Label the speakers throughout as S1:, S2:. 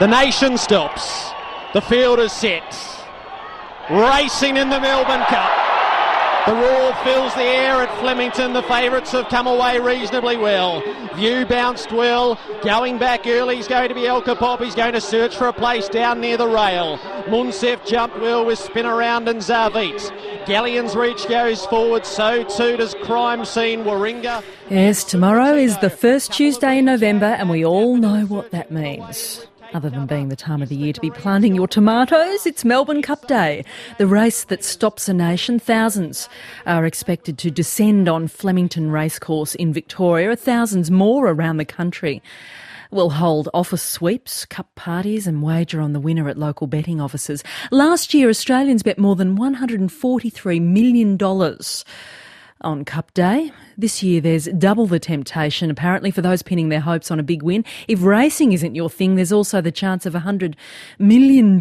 S1: The nation stops. The field is set. Racing in the Melbourne Cup. The roar fills the air at Flemington. The favourites have come away reasonably well. View bounced well. Going back early is going to be Elkapop. He's going to search for a place down near the rail. Munsef jumped well with Spin Around and Zarvit. Galleon's Reach goes forward. So too does Crime Scene Warringah.
S2: Yes, tomorrow is the first Tuesday in November and we all know what that means. Other than being the time of the year to be planting your tomatoes, it's Melbourne Cup Day, the race that stops a nation. Thousands are expected to descend on Flemington Racecourse in Victoria. Thousands more around the country will hold office sweeps, cup parties and wager on the winner at local betting offices. Last year, Australians bet more than $143 million on Cup Day. This year there's double the temptation, apparently, for those pinning their hopes on a big win. If racing isn't your thing, there's also the chance of $100 million,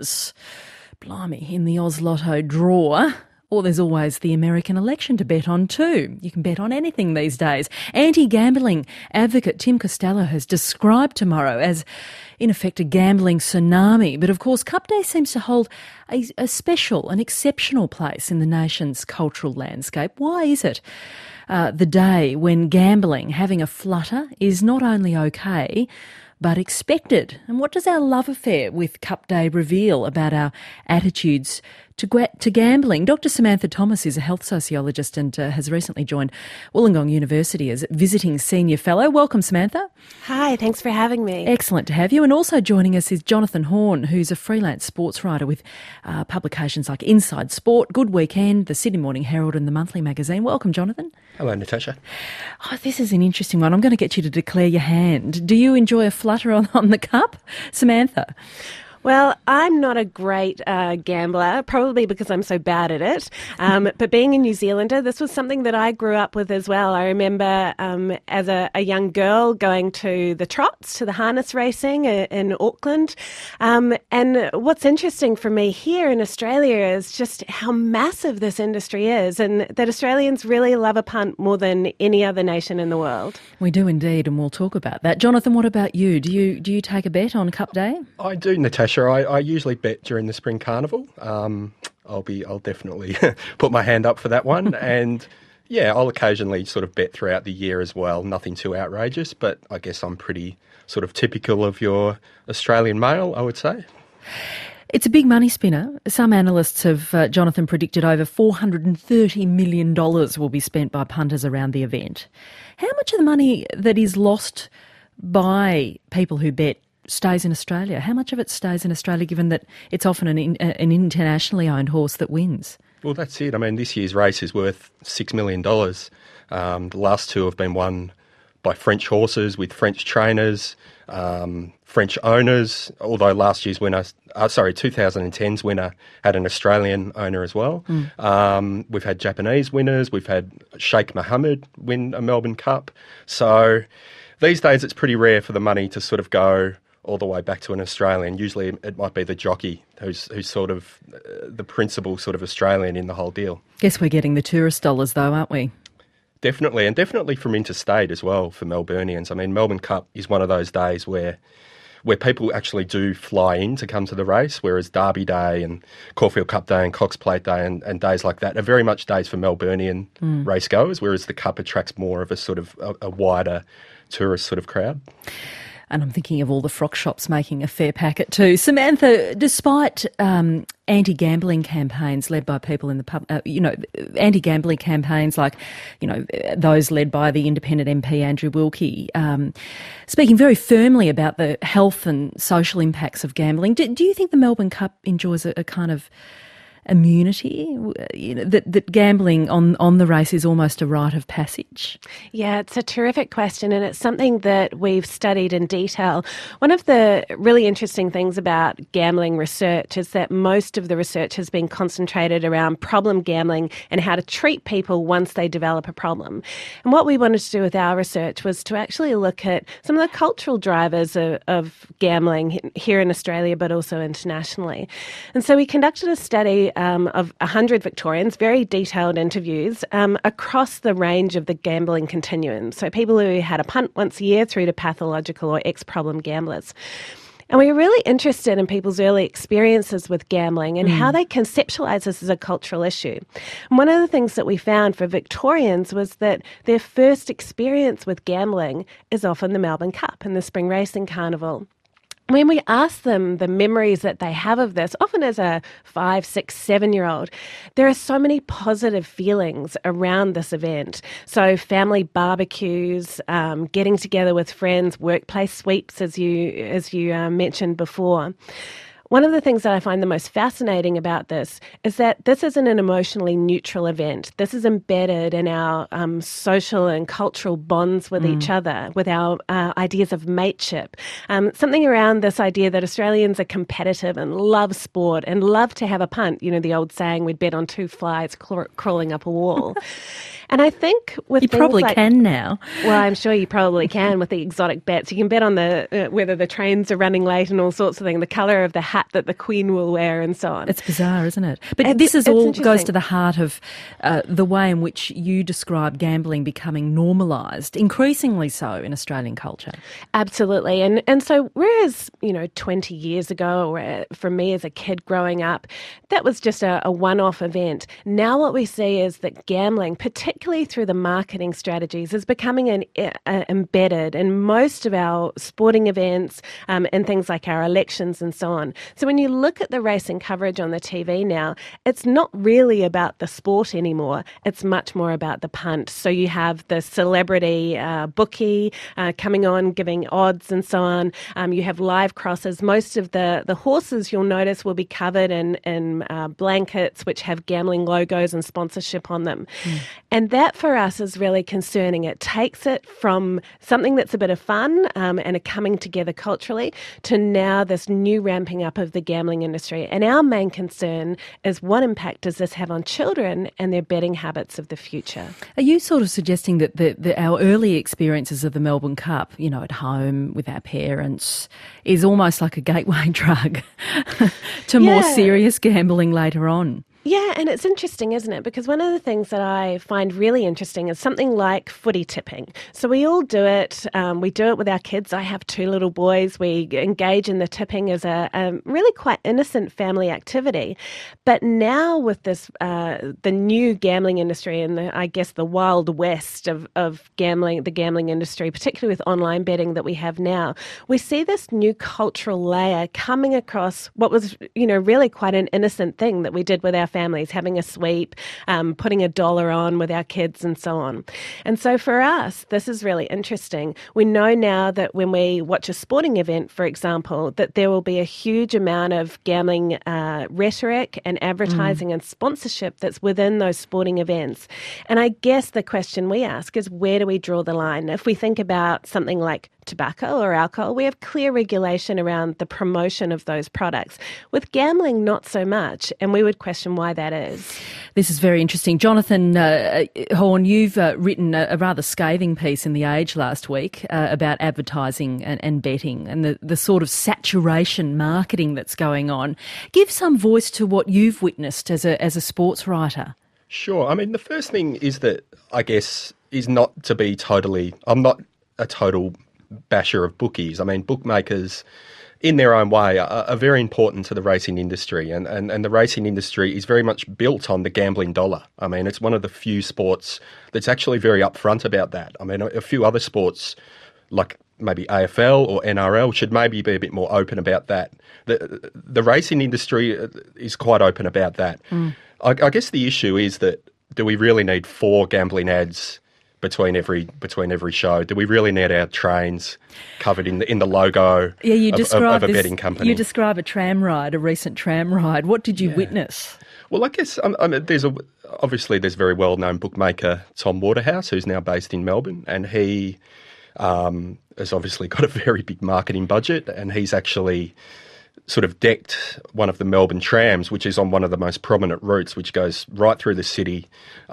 S2: blimey, in the Oz Lotto draw. Or there's always the American election to bet on too. You can bet on anything these days. Anti-gambling advocate Tim Costello has described tomorrow as, in effect, a gambling tsunami. But of course, Cup Day seems to hold a special, an exceptional place in the nation's cultural landscape. Why is it the day when gambling, having a flutter, is not only okay, but expected? And what does our love affair with Cup Day reveal about our attitudes to gambling? Dr Samantha Thomas is a health sociologist and has recently joined Wollongong University as visiting senior fellow. Welcome, Samantha.
S3: Hi, thanks for having me.
S2: Excellent to have you. And also joining us is Jonathan Horn, who's a freelance sports writer with publications like Inside Sport, Good Weekend, the Sydney Morning Herald and the Monthly Magazine. Welcome, Jonathan.
S4: Hello, Natasha.
S2: Oh, this is an interesting one. I'm going to get you to declare your hand. Do you enjoy a flutter on the cup, Samantha?
S3: Well, I'm not a great gambler, probably because I'm so bad at it. But being a New Zealander, this was something that I grew up with as well. I remember as a young girl going to the trots, to the harness racing in Auckland. And what's interesting for me here in Australia is just how massive this industry is, and that Australians really love a punt more than any other nation in the world.
S2: We do indeed, and we'll talk about that. Jonathan, what about you? Do you take a bet on Cup Day?
S4: I do, Natasha. I usually bet during the Spring Carnival. I'll definitely put my hand up for that one. And yeah, I'll occasionally sort of bet throughout the year as well. Nothing too outrageous, but I guess I'm pretty sort of typical of your Australian male, I would say.
S2: It's a big money spinner. Some analysts have, Jonathan, predicted over $430 million will be spent by punters around the event. How much of the money that is lost by people who bet stays in Australia? How much of it stays in Australia, given that it's often an internationally owned horse that wins? Well,
S4: that's it. I mean, this year's race is worth $6 million. The last two have been won by French horses with French trainers, French owners, although last year's winner, 2010's winner had an Australian owner as well. We've had Japanese winners. We've had Sheikh Mohammed win a Melbourne Cup. So these days it's pretty rare for the money to sort of go all the way back to an Australian. Usually it might be the jockey who's sort of the principal sort of Australian in the whole deal.
S2: Guess we're getting the tourist dollars though, aren't we?
S4: Definitely, and definitely from interstate as well for Melburnians. I mean, Melbourne Cup is one of those days where people actually do fly in to come to the race, whereas Derby Day and Caulfield Cup Day and Cox Plate Day and days like that are very much days for Melburnian racegoers, whereas the Cup attracts more of a sort of a wider tourist sort of crowd.
S2: And I'm thinking of all the frock shops making a fair packet too. Samantha, despite anti-gambling campaigns led by people in the pub, anti-gambling campaigns like, those led by the independent MP Andrew Wilkie, speaking very firmly about the health and social impacts of gambling, do you think the Melbourne Cup enjoys a kind of immunity, that gambling on the race is almost a rite of passage?
S3: Yeah, it's a terrific question, and it's something that we've studied in detail. One of the really interesting things about gambling research is that most of the research has been concentrated around problem gambling and how to treat people once they develop a problem. And what we wanted to do with our research was to actually look at some of the cultural drivers of gambling here in Australia, but also internationally. And so we conducted a study of 100 Victorians, very detailed interviews across the range of the gambling continuum. So people who had a punt once a year through to pathological or ex-problem gamblers. And we were really interested in people's early experiences with gambling and how they conceptualise this as a cultural issue. And one of the things that we found for Victorians was that their first experience with gambling is often the Melbourne Cup and the Spring Racing Carnival. When we ask them the memories that they have of this, often as a 5, 6, 7-year-old, there are so many positive feelings around this event. So family barbecues, getting together with friends, workplace sweeps, as you mentioned before. One of the things that I find the most fascinating about this is that this isn't an emotionally neutral event. This is embedded in our social and cultural bonds with each other, with our ideas of mateship. Something around this idea that Australians are competitive and love sport and love to have a punt. You know, the old saying, we'd bet on 2 flies crawling up a wall. And I think with
S2: you probably can now.
S3: Well, I'm sure you probably can with the exotic bets. You can bet on the whether the trains are running late and all sorts of things, the colour of the hat that the Queen will wear and so on.
S2: It's bizarre, isn't it? But this goes to the heart of the way in which you describe gambling becoming normalised, increasingly so in Australian culture.
S3: Absolutely. And so whereas, 20 years ago, or for me as a kid growing up, that was just a one-off event. Now what we see is that gambling, particularly through the marketing strategies, is becoming embedded in most of our sporting events and things like our elections and so on. So when you look at the racing coverage on the TV now, it's not really about the sport anymore. It's much more about the punt. So you have the celebrity bookie coming on, giving odds and so on. You have live crosses. Most of the horses, you'll notice, will be covered in blankets which have gambling logos and sponsorship on them. And that for us is really concerning. It takes it from something that's a bit of fun and a coming together culturally to now this new ramping up of the gambling industry. And our main concern is what impact does this have on children and their betting habits of the future?
S2: Are you sort of suggesting that our early experiences of the Melbourne Cup, at home with our parents, is almost like a gateway drug to more serious gambling later on?
S3: Yeah, and it's interesting, isn't it? Because one of the things that I find really interesting is something like footy tipping. So we all do it. We do it with our kids. I have 2 little boys. We engage in the tipping as a really quite innocent family activity. But now with this, the new gambling industry and the Wild West of gambling, the gambling industry, particularly with online betting that we have now, we see this new cultural layer coming across what was, really quite an innocent thing that we did with our families, having a sweep, putting $1 on with our kids and so on. And so for us, this is really interesting. We know now that when we watch a sporting event, for example, that there will be a huge amount of gambling rhetoric and advertising and sponsorship that's within those sporting events. And I guess the question we ask is, where do we draw the line? If we think about something like tobacco or alcohol, we have clear regulation around the promotion of those products. With gambling, not so much, and we would question why that is.
S2: This is very interesting. Jonathan Horn, you've written a rather scathing piece in The Age last week about advertising and betting and the sort of saturation marketing that's going on. Give some voice to what you've witnessed as a sports writer.
S4: Sure. I mean, the first thing is that, I guess, is not to be I'm not a total basher of bookies. I mean, bookmakers in their own way are very important to the racing industry, and the racing industry is very much built on the gambling dollar. I mean, it's one of the few sports that's actually very upfront about that. I mean, a few other sports like maybe AFL or NRL should maybe be a bit more open about that. The racing industry is quite open about that. I guess the issue is that, do we really need 4 gambling ads between every show? Do we really need our trains covered in the logo of a betting company?
S2: You describe a recent tram ride. What did you witness?
S4: Well, I guess there's very well-known bookmaker Tom Waterhouse, who's now based in Melbourne, and he has obviously got a very big marketing budget, and he's actually sort of decked one of the Melbourne trams, which is on one of the most prominent routes, which goes right through the city.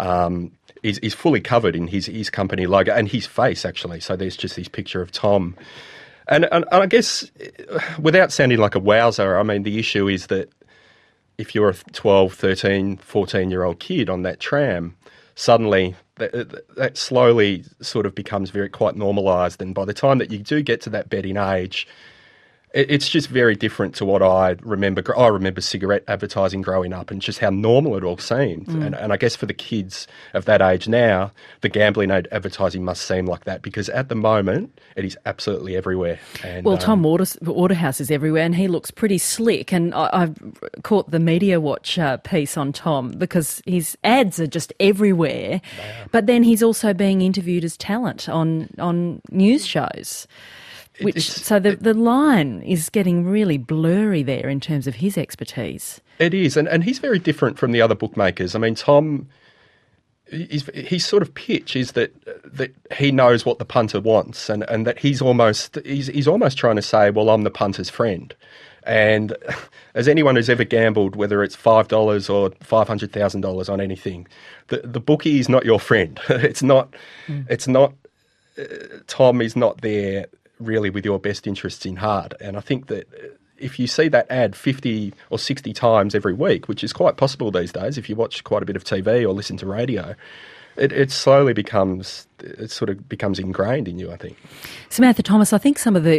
S4: Is fully covered in his company logo and his face, actually. So there's just this picture of Tom. And I guess, without sounding like a wowser, I mean, the issue is that if you're a 12, 13, 14-year-old kid on that tram, suddenly that slowly sort of becomes quite normalised. And by the time that you do get to that betting age, It's just very different to what I remember. I remember cigarette advertising growing up and just how normal it all seemed. And I guess for the kids of that age now, the gambling advertising must seem like that, because at the moment it is absolutely everywhere. And,
S2: well, Tom Waterhouse is everywhere and he looks pretty slick. And I've caught the Media Watch piece on Tom because his ads are just everywhere. But then he's also being interviewed as talent on news shows. So the line is getting really blurry there in terms of his expertise.
S4: It is, and he's very different from the other bookmakers. I mean, Tom, his sort of pitch is that he knows what the punter wants, and that he's almost trying to say, well, I'm the punter's friend. And as anyone who's ever gambled, whether it's $5 or $500,000 on anything, the bookie is not your friend. It's not. Tom is not there really with your best interests in heart. And I think that if you see that ad 50 or 60 times every week, which is quite possible these days if you watch quite a bit of TV or listen to radio, it slowly becomes ingrained in you, I think.
S2: Samantha Thomas, I think some of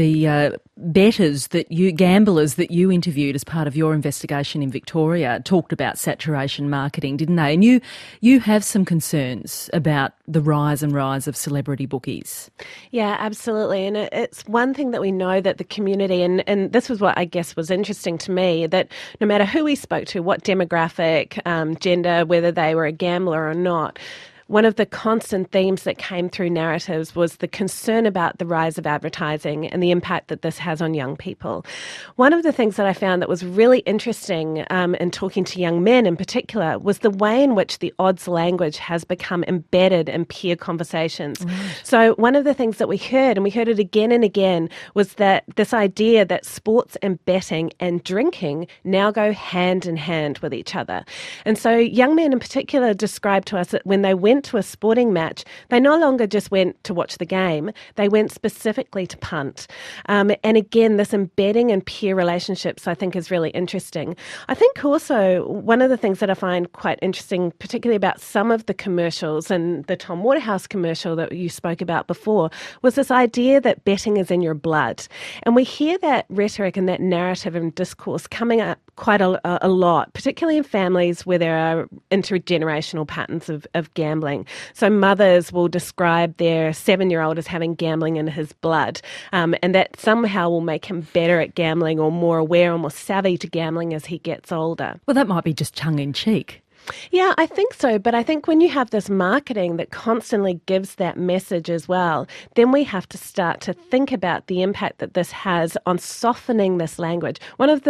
S2: the bettors gamblers that you interviewed as part of your investigation in Victoria talked about saturation marketing, didn't they? And you have some concerns about the rise of celebrity bookies.
S3: Yeah, absolutely. And it's one thing that we know that the community, and this was what I guess was interesting to me, that no matter who we spoke to, what demographic, gender, whether they were a gambler or not, one of the constant themes that came through narratives was the concern about the rise of advertising and the impact that this has on young people. One of the things that I found that was really interesting in talking to young men in particular was the way in which the odds language has become embedded in peer conversations. Right. So one of the things that we heard, and we heard it again and again, was that this idea that sports and betting and drinking now go hand in hand with each other. And so young men in particular described to us that when they went to a sporting match, they no longer just went to watch the game, they went specifically to punt. And again, this embedding in peer relationships I think is really interesting. I think also one of the things that I find quite interesting, particularly about some of the commercials, and the Tom Waterhouse commercial that you spoke about before, was this idea that betting is in your blood. And we hear that rhetoric and that narrative and discourse coming up quite a lot, particularly in families where there are intergenerational patterns of gambling. So mothers will describe their 7-year-old as having gambling in his blood, and that somehow will make him better at gambling or more aware or more savvy to gambling as he gets older.
S2: Well, that might be just tongue-in-cheek.
S3: Yeah, I think so. But I think when you have this marketing that constantly gives that message as well, then we have to start to think about the impact that this has on softening this language. One of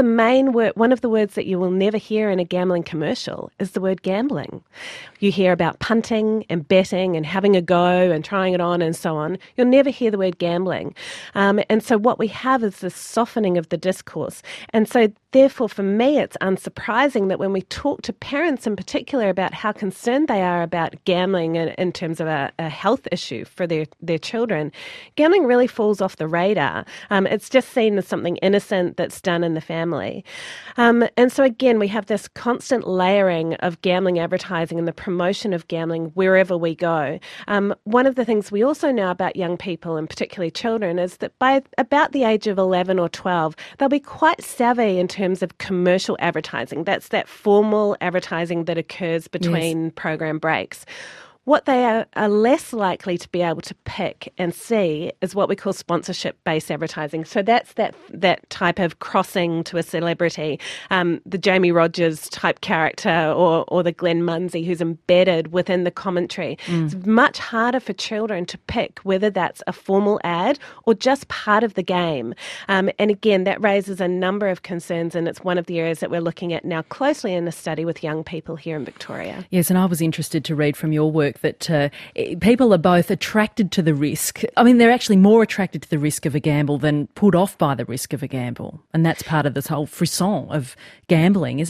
S3: the words that you will never hear in a gambling commercial is the word gambling. You hear about punting and betting and having a go and trying it on and so on. You'll never hear the word gambling. And so what we have is this softening of the discourse. And so therefore, for me, it's unsurprising that when we talk to parents in particular about how concerned they are about gambling in terms of a health issue for their children, gambling really falls off the radar. It's just seen as something innocent that's done in the family. And so again, we have this constant layering of gambling advertising and the promotion of gambling wherever we go. One of the things we also know about young people, and particularly children, is that by about the age of 11 or 12, they'll be quite savvy in terms of commercial advertising. That's that formal advertising that occurs between program breaks. What they are less likely to be able to pick and see is what we call sponsorship-based advertising. So that's that type of crossing to a celebrity, the Jamie Rogers type character or the Glenn Munsey who's embedded within the commentary. It's much harder for children to pick whether that's a formal ad or just part of the game. And again, that raises a number of concerns, and it's one of the areas that we're looking at now closely in a study with young people here in Victoria.
S2: Yes, and I was interested to read from your work that people are both attracted to the risk. I mean, they're actually more attracted to the risk of a gamble than put off by the risk of a gamble. And that's part of this whole frisson of gambling, isn't it?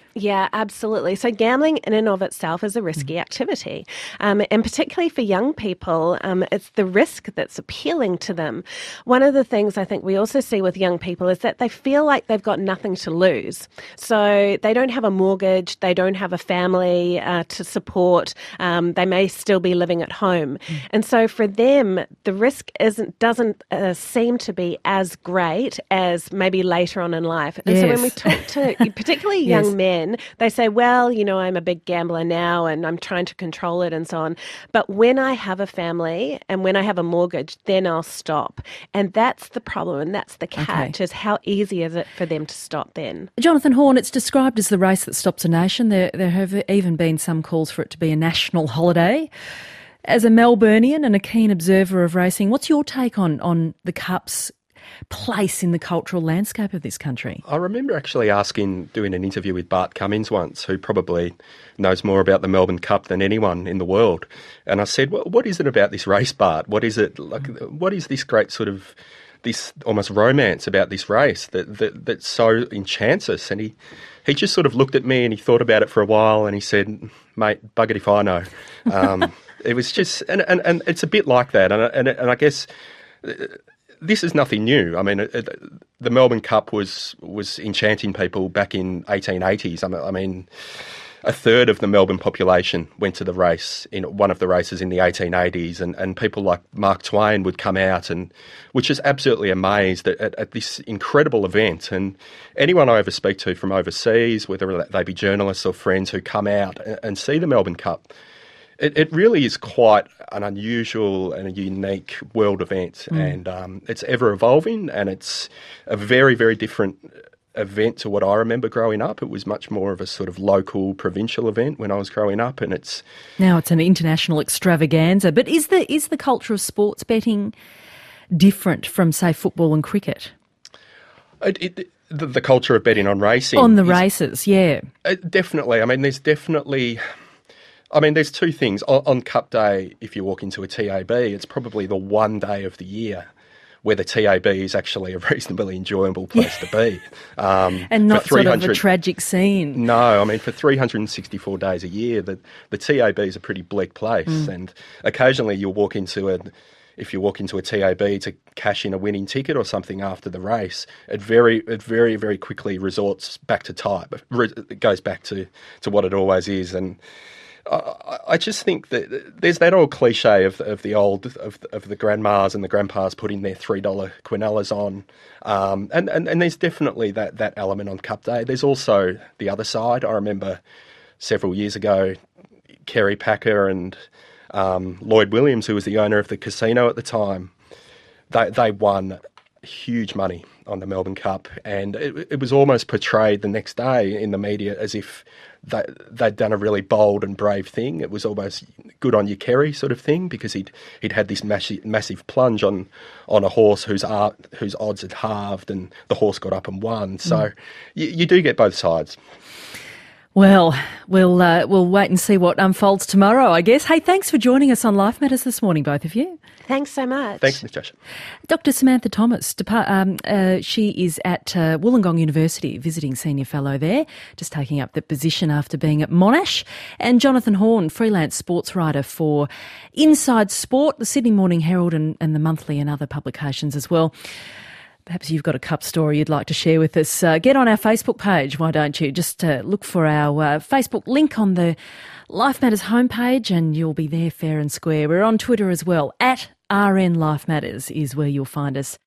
S3: Yeah, absolutely. So gambling in and of itself is a risky activity. And particularly for young people, it's the risk that's appealing to them. One of the things I think we also see with young people is that they feel like they've got nothing to lose. So they don't have a mortgage, they don't have a family to support, they may still be living at home. And so for them, the risk doesn't seem to be as great as maybe later on in life. And so when we talk to particularly young men, they say, well, I'm a big gambler now and I'm trying to control it and so on. But when I have a family and when I have a mortgage, then I'll stop. And that's the problem and that's the catch, is how easy is it for them to stop then?
S2: Jonathan Horn, it's described as the race that stops a nation. There have even been some calls for it to be a national holiday. As a Melburnian and a keen observer of racing, what's your take on the Cup's place in the cultural landscape of this country?
S4: I remember actually doing an interview with Bart Cummins once, who probably knows more about the Melbourne Cup than anyone in the world. And I said, well, what is it about this race, Bart? What is it like? What is this great sort of this almost romance about this race that so enchants us? And he just sort of looked at me and he thought about it for a while and he said, mate, bugger if I know. It was just, and it's a bit like that. And I guess this is nothing new. I mean, the Melbourne Cup was enchanting people back in 1880s. I mean, a third of the Melbourne population went to the race in one of the races in the 1880s, and people like Mark Twain would come out, and which is absolutely amazed at this incredible event. And anyone I ever speak to from overseas, whether they be journalists or friends who come out and see the Melbourne Cup, it really is quite an unusual and a unique world event, and it's ever evolving, and it's a very, very different event to what I remember growing up. It was much more of a sort of local, provincial event when I was growing up, and
S2: now it's an international extravaganza. But is the culture of sports betting different from, say, football and cricket?
S4: The culture of betting on racing,
S2: on the races,
S4: definitely. I mean, there's two things. On Cup Day, if you walk into a TAB, it's probably the one day of the year where the TAB is actually a reasonably enjoyable place to be.
S2: And not sort of a tragic scene.
S4: No, I mean, for 364 days a year, the TAB is a pretty bleak place. And occasionally if you walk into a TAB to cash in a winning ticket or something after the race, it very, very quickly resorts back to type. It goes back to what it always is. And I just think that there's that old cliche of the grandmas and the grandpas putting their $3 quinellas on, and there's definitely that element on Cup Day. There's also the other side. I remember several years ago, Kerry Packer and Lloyd Williams, who was the owner of the casino at the time, they won huge money on the Melbourne Cup, and it was almost portrayed the next day in the media as if they'd done a really bold and brave thing. It was almost good on you, Kerry, sort of thing, because he'd had this massive plunge on a horse whose odds had halved, and the horse got up and won. So you do get both sides.
S2: Well, we'll wait and see what unfolds tomorrow, I guess. Hey, thanks for joining us on Life Matters this morning, both of you.
S3: Thanks so much.
S4: Thanks, Ms. Joshua.
S2: Dr. Samantha Thomas, she is at Wollongong University, visiting senior fellow there, just taking up the position after being at Monash. And Jonathan Horn, freelance sports writer for Inside Sport, the Sydney Morning Herald and the Monthly and other publications as well. Perhaps you've got a cup story you'd like to share with us. Get on our Facebook page, why don't you? Just look for our Facebook link on the Life Matters homepage and you'll be there fair and square. We're on Twitter as well. @RN Life Matters is where you'll find us.